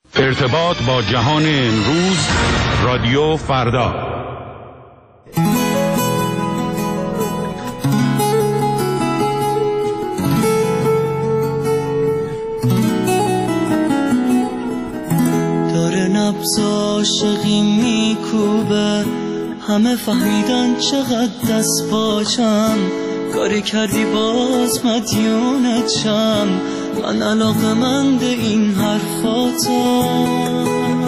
ارتباط با جهان امروز، رادیو فردا. داره نبض عاشقی میکوبه، همه فهمیدن چقدر دست باچم، کاری کردی باز مدیونتم، من علاقه‌مند این حرفاتم.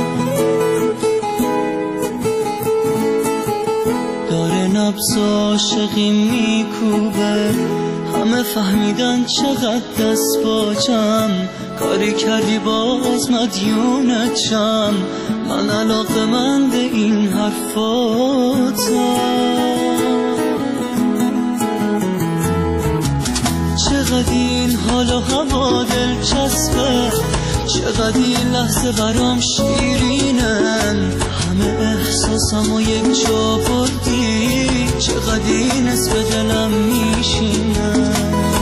داره نبض عاشقی میکوبه، همه فهمیدن چقدر دست باچم، کاری کردی باز مدیونتم، من علاقه‌مند این حرفاتم. چقدر این حال و هوا دلچسبه، چقدر این لحظه برام شیرینن، همه احساسم و یک جا بردی، چقدر این اسم دلم میشینن.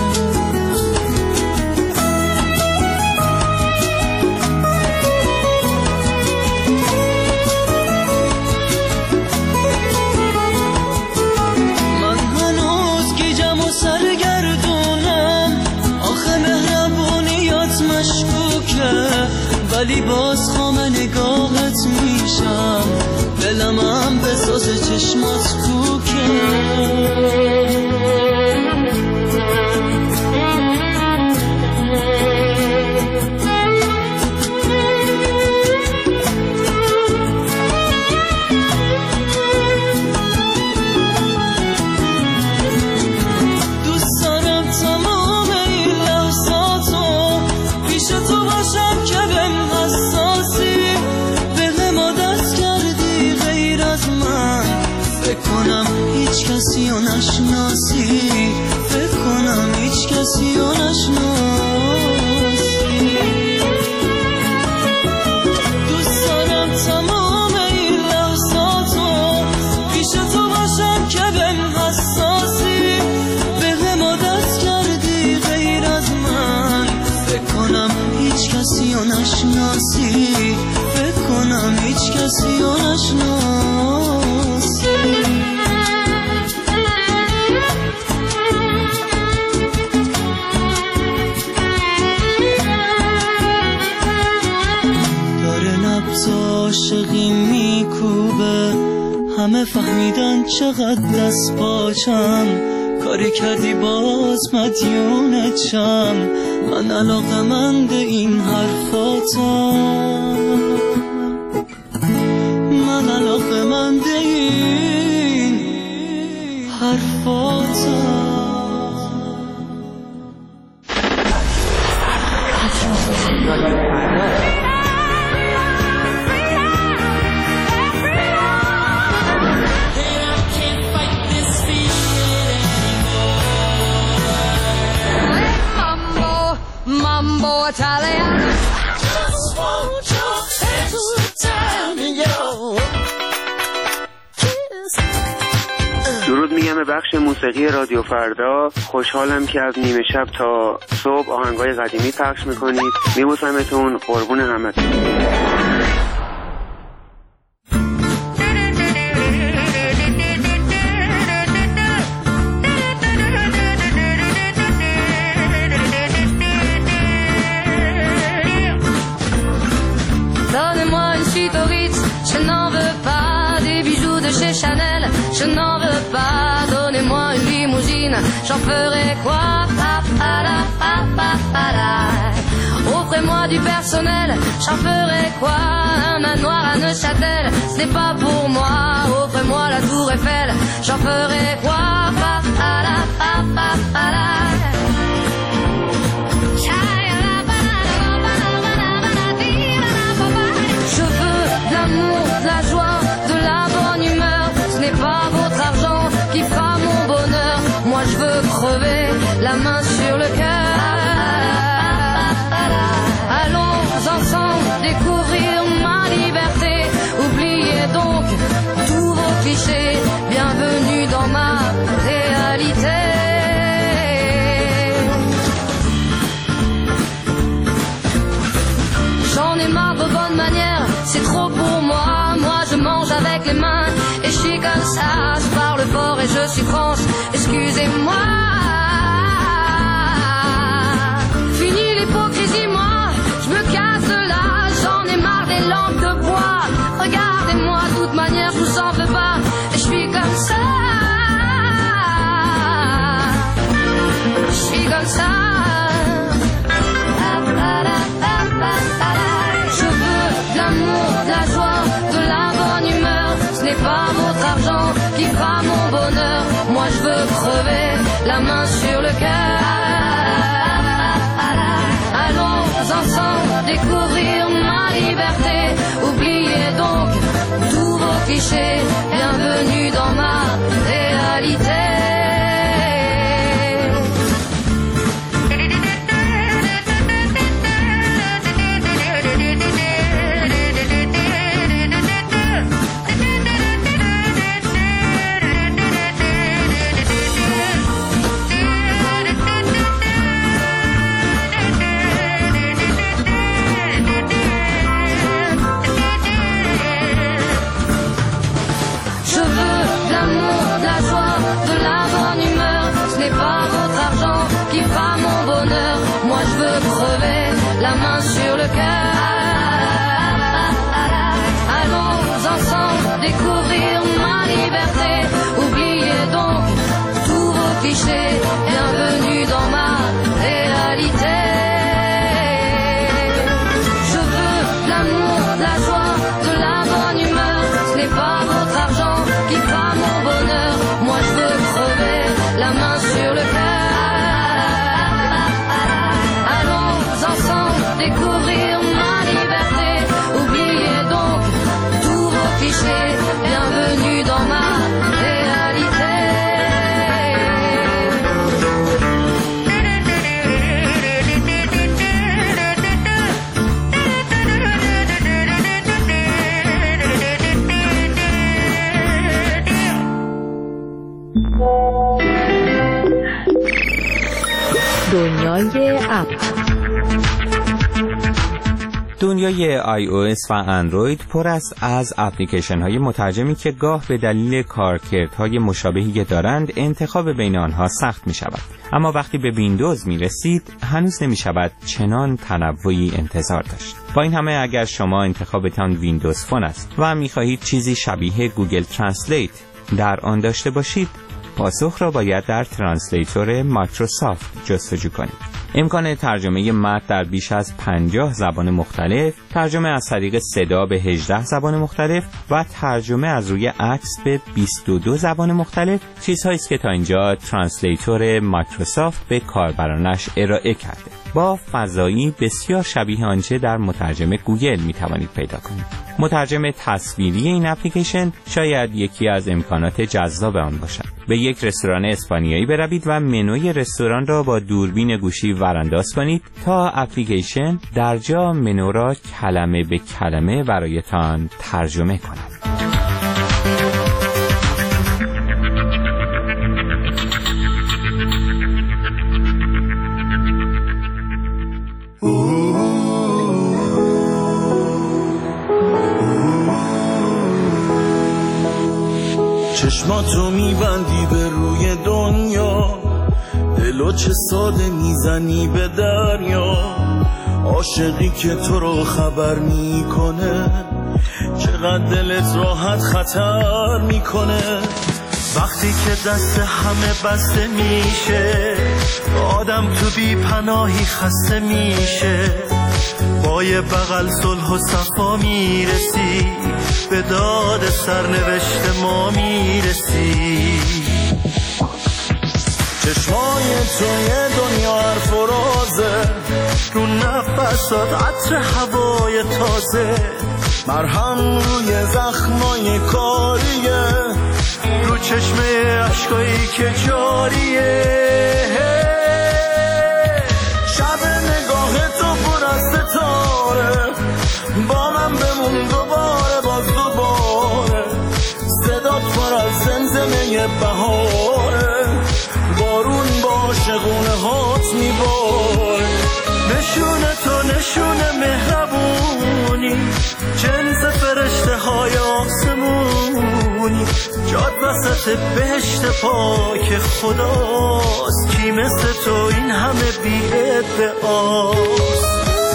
ولی باز خام نگاهت میشم، دلم هم به ساز چشمات کوکه. دوست دارم تمام این لحظاتو پیش تو باشم که بهم حساسی، به ما دست کردی غیر از من، فکر کنم هیچ کسی رو نشناسی، فکر کنم هیچ کسی رو نشناسی. دوست دارم تمام این لحظاتو پیش تو باشم که بهم حساسی، به ما دست کردی غیر از من، فکر کنم هیچ کسی رو نشناسی، فکر کنم هیچ کسی رو نشناسی. داره نبض عاشقی میکوبه، همه فهمیدن چقدر دست باچم، کاری کردی باز مدیونتم، من علاقه‌مند این حرفاتم، من علاقه‌مند این حرفاتم. Mambo Italiano. Just want your hands to turn me on. درود میگم به بخش موسیقی رادیو فردا. خوشحالم که از نیمه شب تا صبح آهنگای قدیمی پخش میکنید. میبوسمتون، قربون همتون. Je n'en veux pas des bijoux de chez Chanel, je n'en veux pas. Donnez-moi une limousine, j'en ferai quoi? Offrez-moi du personnel, j'en ferai quoi? Un manoir à Neuchâtel, ce n'est pas pour moi. Offrez-moi la tour Eiffel, j'en ferai quoi? Je veux de l'amour, de la joie, de la bonne humeur. Ce n'est pas votre argent qui fera mon bonheur. Moi je veux crever la main sur le cœur. Allons ensemble découvrir ma liberté. Oubliez donc tous vos clichés. Bienvenue dans ma réalité. J'en ai marre de vos bonnes manières, c'est trop pour moi. Moi je mange avec les mains et je suis comme ça. Je parle fort et je suis franche, excusez-moi. Fini l'hypocrisie, moi je me casse de là. J'en ai marre des lampes de bois. Regardez-moi, de toute manière je vous en veux pas. Et je suis comme ça. Je suis comme ça. Je veux de l'amour, de la joie, de la bonne humeur. Ce n'est pas votre argent qui fera mon bonheur. Moi je veux crever la main sur le cœur. Allons ensemble découvrir ma liberté. Oubliez donc tous vos clichés. Bienvenue dans ma réalité. La main sur le cœur. Allons ensemble découvrir ma liberté. Oubliez donc tous vos clichés. Bienvenue dans ma réalité. Je veux de l'amour, de la joie, de la bonne humeur. Ce n'est pas votre argent qui fera mon bonheur. Moi je veux crever la main sur le cœur. Découvrir ma liberté. Oubliez donc tous vos clichés. Bienvenue dans ma réalité. دنیای اپ. دنیای iOS و اندروید پر است از اپلیکیشن های مترجمی که گاه به دلیل کارکردهای مشابهی که دارند انتخاب بین آنها سخت می شود. اما وقتی به ویندوز می رسید هنوز نمی شود چنان تنوعی انتظار داشت. با این همه اگر شما انتخابتان ویندوز فون است و می خواهید چیزی شبیه گوگل ترنسلیت در آن داشته باشید، پاسخ را باید در ترنسلیتور مایکروسافت جستجو کنید. امکان ترجمه متن در بیش از 50 زبان مختلف، ترجمه از طریق صدا به 18 زبان مختلف و ترجمه از روی عکس به 22 زبان مختلف چیزهایی است که تا اینجا ترنسلیتور مایکروسافت به کاربرانش ارائه کرده. با فضایی بسیار شبیه آنچه در مترجم گوگل می توانید پیدا کنید. مترجم تصویری این اپلیکیشن شاید یکی از امکانات جذاب آن باشد. به یک رستوران اسپانیایی بروید و منوی رستوران را با دوربین گوشی ورانداز کنید تا اپلیکیشن در جا منو را کلمه به کلمه برایتان ترجمه کند. چشماتو میبندی به روی دنیا، دلو چه ساده میزنی به دریا، عاشقی که تو رو خبر میکنه، چقدر دلت راحت خطر میکنه. وقتی که دست همه بسته میشه، آدم تو بی پناهی خسته میشه، با یه بغل صلح و صفا میرسی، به داد سرنوشت ما میرسی. چشمای تو یه دنیا حرف و رازه، رو نفسات عطر هوای تازه، مرهم روی زخمای کاریه، رو چشمه عشقایی که جاریه. شب نگاه تو پر از ستاره، با من بمون دوباره باز دوباره، صدات پر از زمزمه بهاره، بارون با شگونه هات میباره. نشونه تو نشونه مهربون، بهشت پاک خداست، کی مثل تو این همه بی ادعاست.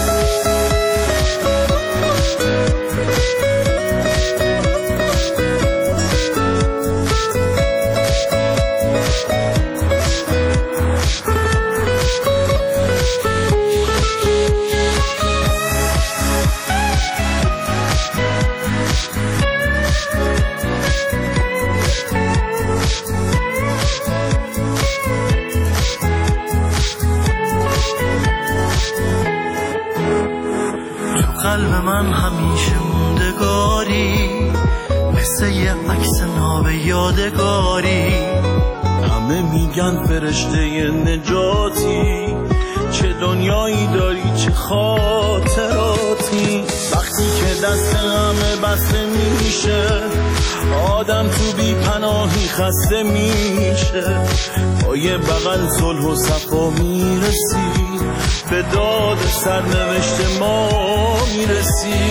قلب من همیشه موندگاری، مثل یه عکس ناب یادگاری. همه میگن فرشته نجاتی، چه دنیایی داری چه خاطراتی. وقتی که دست همه بسته میشه، آدم تو بی پناهی خسته میشه. با یه بغل صلح و صفا میرسی، به داد سرنوشت ما میرسی.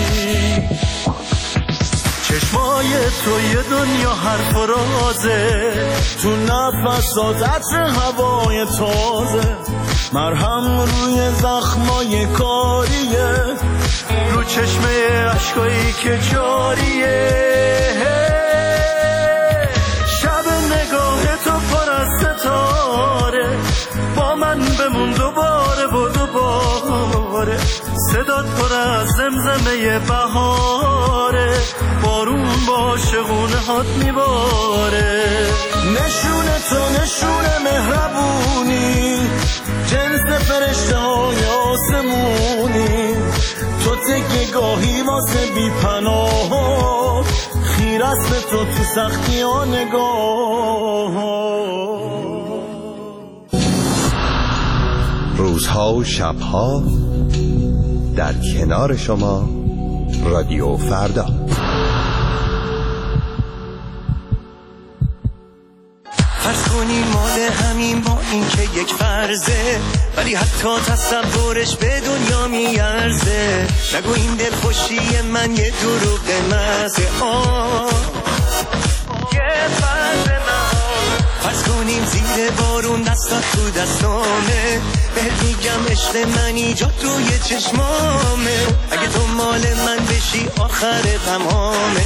چشمای تو یه دنیا حرف و رازه، تو نفسات عطر هوای تازه. مرهم روی زخمای کاریه، رو چشمه عشقایی که جاریه. شب نگاه تو پر از ستاره، با من بمون دوباره و دوباره. صدات پر از زمزمه بهاره، بارون با شغونه هات میباره. نشون تو نشون مهربونی، جنس فرشته های آسمونی. تو تکه گاهی واسه بی پناه، خیر است به تو سختی ها نگاه. روزها و شبها در کنار شما، رادیو فردا. فرض کنیم مال همین با این که یک فرضه، ولی حتی تصورش به دنیا میارزه. نگو این دل خوشی من یه دروغ محضه. یه فرض فرض کنیم زیر بارون دستات تو دستامه، بهت میگم عشق من ایجاد روی چشمامه. اگه تو مال من بشی آخر غمامه.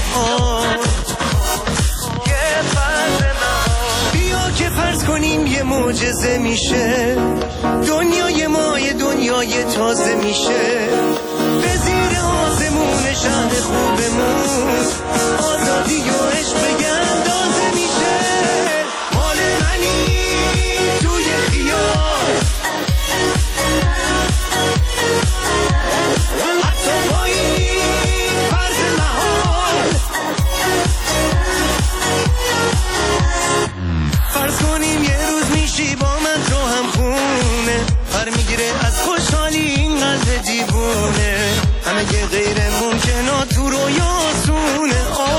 یه فرض بیا که فرض کنیم یه معجزه میشه، دنیای ما یه دنیای تازه میشه. به زیر آسمون شهر خوبمون، آزادی و عشق به اندازه میشه. مال منی توی خیال، حتی با این فرض محال. فرض کنیم یه روز میشی با من تو هم خونه، پر میگیره از خوشحالی این قلب دیوونه. همه یه غیر ممکنه تو رویاسونه.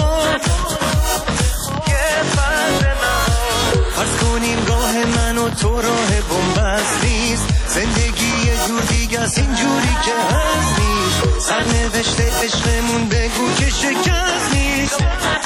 یه فرض فرض کنیم راه من و تو راه بنبست نیست، زندگی یه جور دیگه از اینجوری که هست نیست. سرنوشت عشقمون بگو که شکست نیست.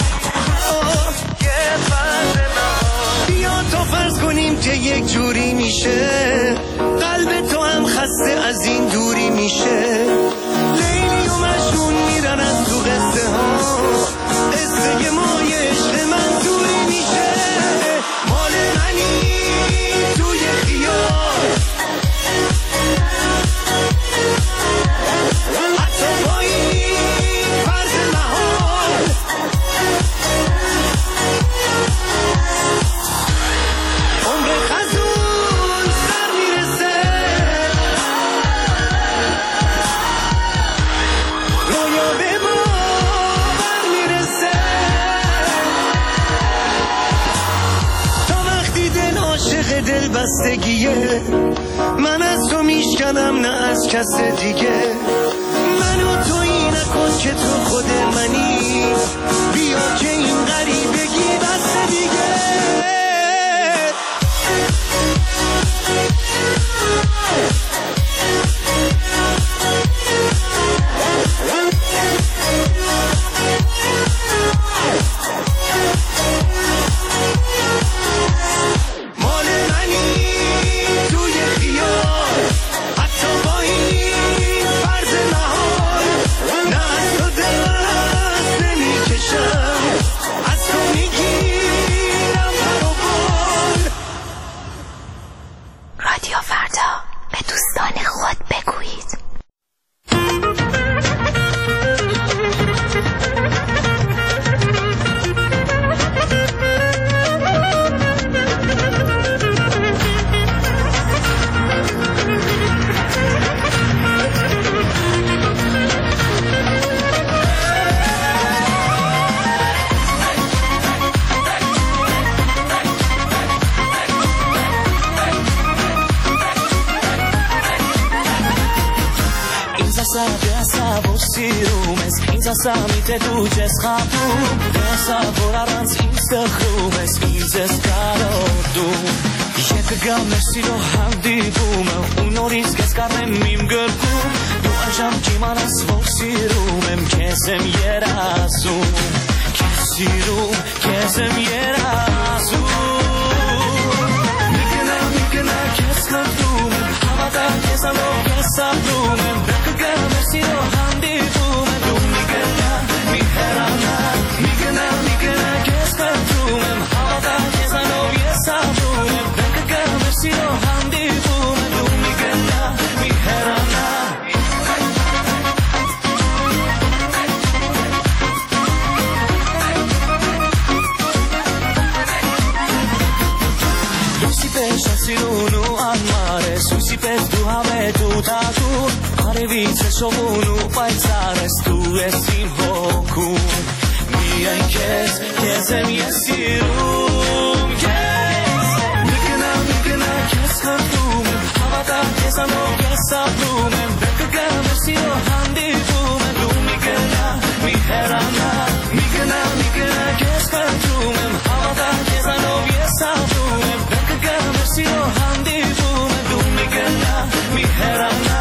یه فرض بیا تا فرض کنیم که یک جوری میشه، قلب تو هم خسته از این دوری میشه. لیلی و مجنون میرن از تو قصه ها، قصه ما یه عشق منظوری میشه. مال منی توی خیال، حتی با این فرض محال. عمر خزون سر میرسه، رویا به باور میرسه. تا وقتی دل عاشق دل بستگیه، من از تو میشکنم نه از کس دیگه. منو تویی نکن که تو خود منی، بیا که این غریبگی بس دیگه. sīrumes, izas amite duces khapum, desavorarans instachrumes, izes karodum. Yek gamersi lo hamdibum, unoris geskarem mim gerkum, du ajam kimanas volsirumem, kesem yerasum, kesirum, kesem yerasum. Mikna keskartum, havada kesalo kesabrum, bek gamersi lo hamdibum, du mikna miherana, mikna keskartum, havada kesalo kesabrum. Siro handi bum du migna miherana Lucy pesha sirunu amare Susi pes du hame tu tatu Are vice sovunu paitsares tu esim hoku Mien kesem yesirum Keskartum, havada kesano kesabrum, bekga mesio handibum, du migna miherana, migna keskartum, havada kesano kesabrum, bekga mesio handibum, du migna miherana.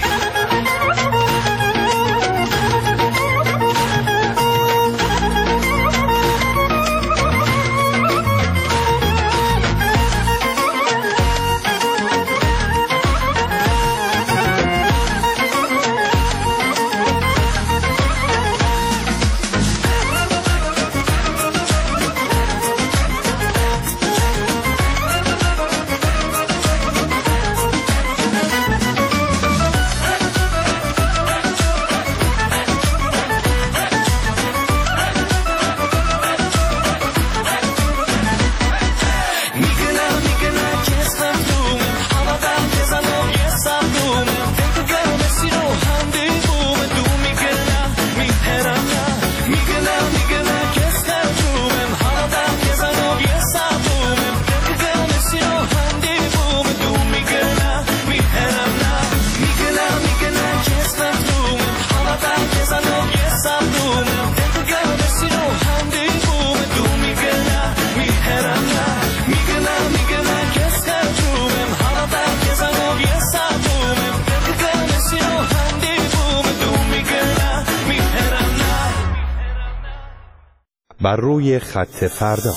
بر روی خط فردا.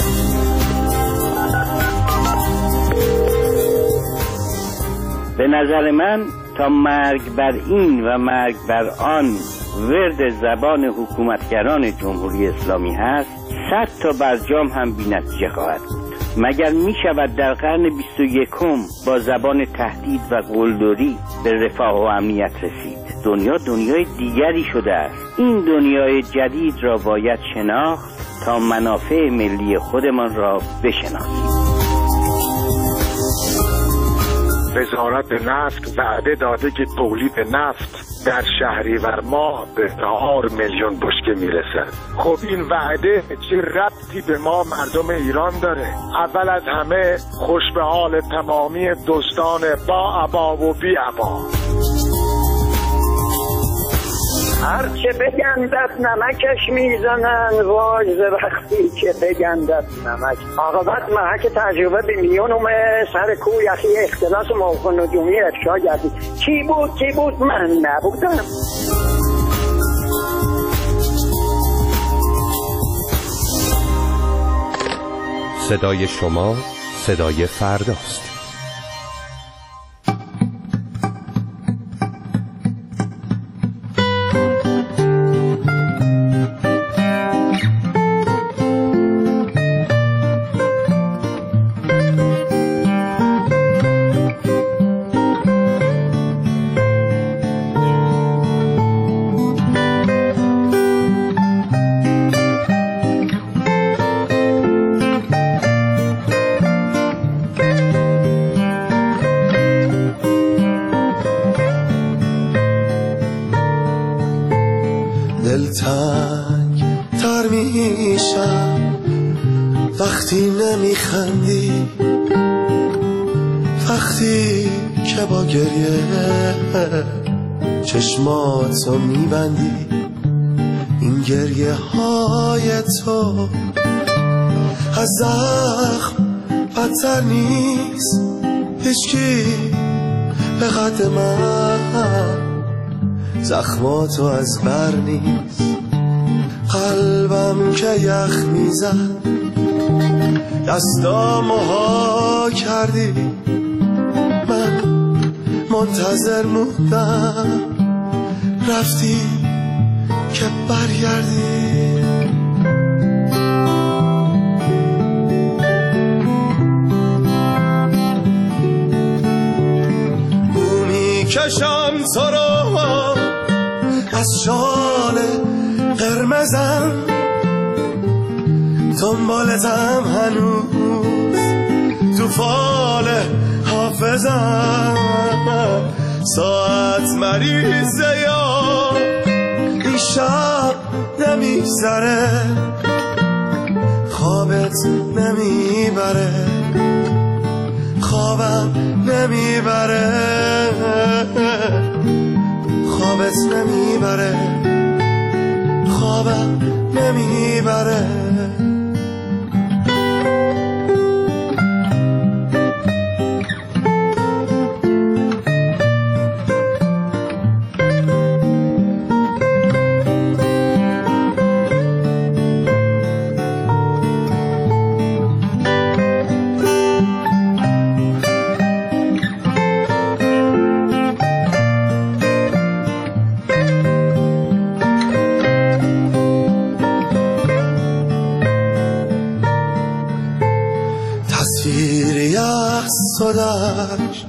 به نظر من تا مرگ بر این و مرگ بر آن ورد زبان حکومتگران جمهوری اسلامی هست، 100 تا برجام هم بی‌نتیجه خواهد بود. مگر می شود در قرن 21 با زبان تهدید و قلدری به رفاه و امنیت رسید؟ دنیای دیگری شده است. این دنیای جدید را باید شناخت تا منافع ملی خودمان را بشناسیم. وزارت نفت وعده داده که تولید نفت در شهریور ماه به 4 میلیون بشکه میرسد. خب این وعده چه ربطی به ما مردم ایران داره؟ اول از همه خوش به حال تمامی دوستان با ابا و بی ابا. هرچه بگندد نمکش میزنن، وای ز وقتی که بگندد نمک. عاقبت محک تجربه به میونم سر کوه یخی اختلاس موقع نجومی افشا گردید. کی بود من نبودم. صدای شما صدای فرداست. دلتنگ تر میشم وقتی نمیخندی، وقتی که با گریه چشماتو میبندی، این گریه های تو از زخم بدتر نیست، هیچکی به قد من زخماتو از بر نیست. قلبم که یخ میزد دستامو ها کردی، من منتظر موندم رفتی که برگردی. بو میکشم تو رو از شال قرمزم، دنبالتم هنوز تو فال حافظم. ساعت مریضه یا این شب نمیگذره، خوابت نمیبره، خوابم نمیبره، خوابت نمیبره، خوابم نمیبره. صداش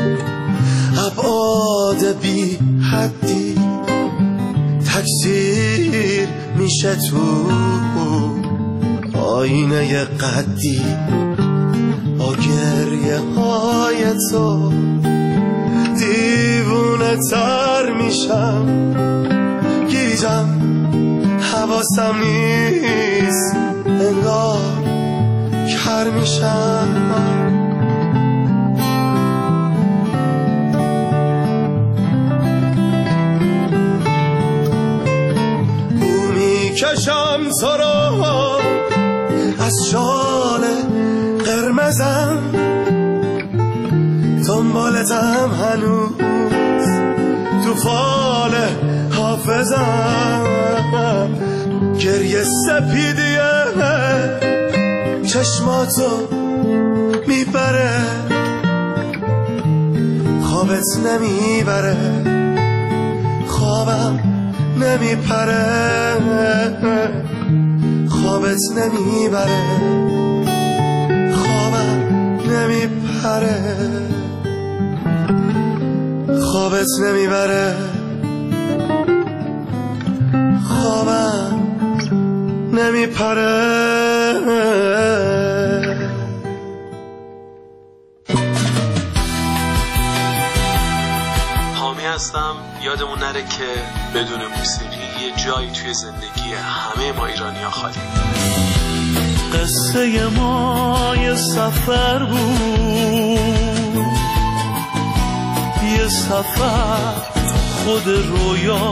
ابعاد بی حدی تکثیر میشه تو آینه قدی. با گریه های تو دیوونه تر میشم، گیجم حواسم نیست، انگار کر میشم. کشم تو رو از شال قرمزم، دنبالتم هنوز تو فال حافظم. گریه سپیدیه چشماتو میبره، خوابت نمیبره، خوابم نمیپره، خوابت نمیبره، خوابم نمیپره، خوابت نمیبره، خوابم نمیپره. هستم. یادمون نره که بدون موسیقی یه جایی توی زندگی همه ما ایرانی‌ها خالی. قصه ما یه سفر بود، یه سفر خود رویا،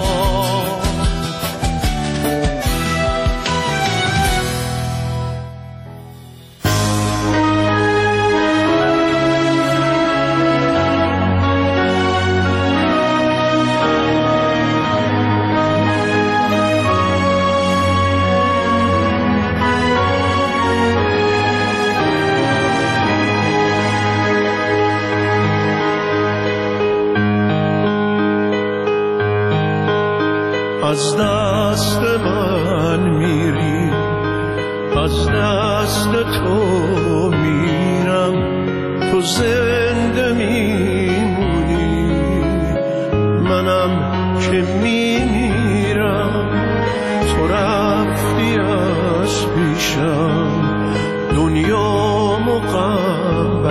از دست من میری، از دست تو میرم، تو زنده میمونی، منم که میمیرم. تو رفتی از پیشم، دنیا غم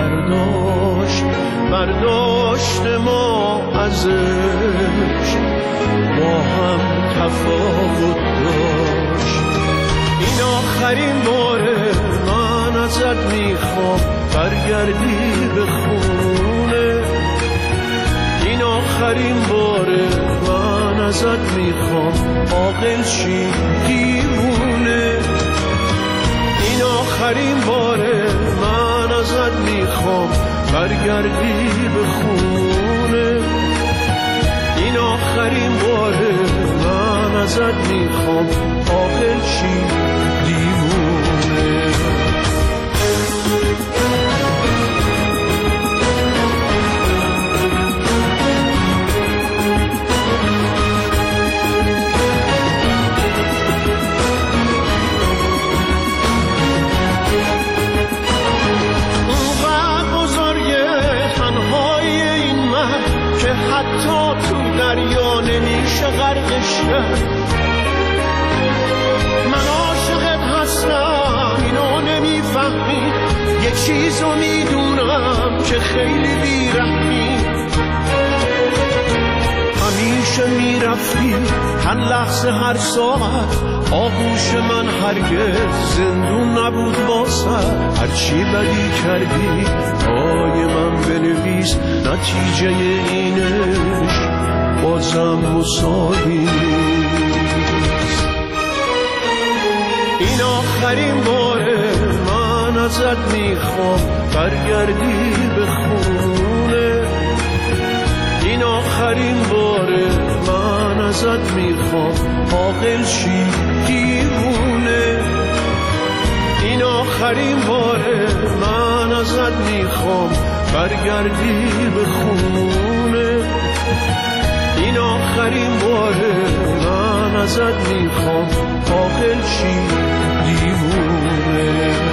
برداشت ما ازش، با هم تفاوت داشت. این آخرین باره من ازت میخوام برگردی به خونه، این آخرین آخرین باره من ازت میخوام عاقل شی دیوونه. این آخرین باره من ازت میخوام برگردی به خونه. این آخرین باره من ازت میخوام عاقل شی دیوونه. حتی تو دریا نمیشه غرقش کرد. من عاشقت هستم اینو نمیفهمی، یه چیزو میدونم که خیلی بیرحمی. همیشه میرفتی هر لحظه هر ساعت، آغوش من هرگز زندون نبود واسه. هرچی بدی کردی پای من بنویس، نتیجه اینش بازم مساوی نیست. این آخرین باره من ازت میخوام برگردی به خونه. این آخرین باره من ازت میخوام عاقل شی دیوونه. این آخرین باره من ازت میخوام برگردی به خونه. این آخرین باره من ازت میخوام عاقل شی دیوونه.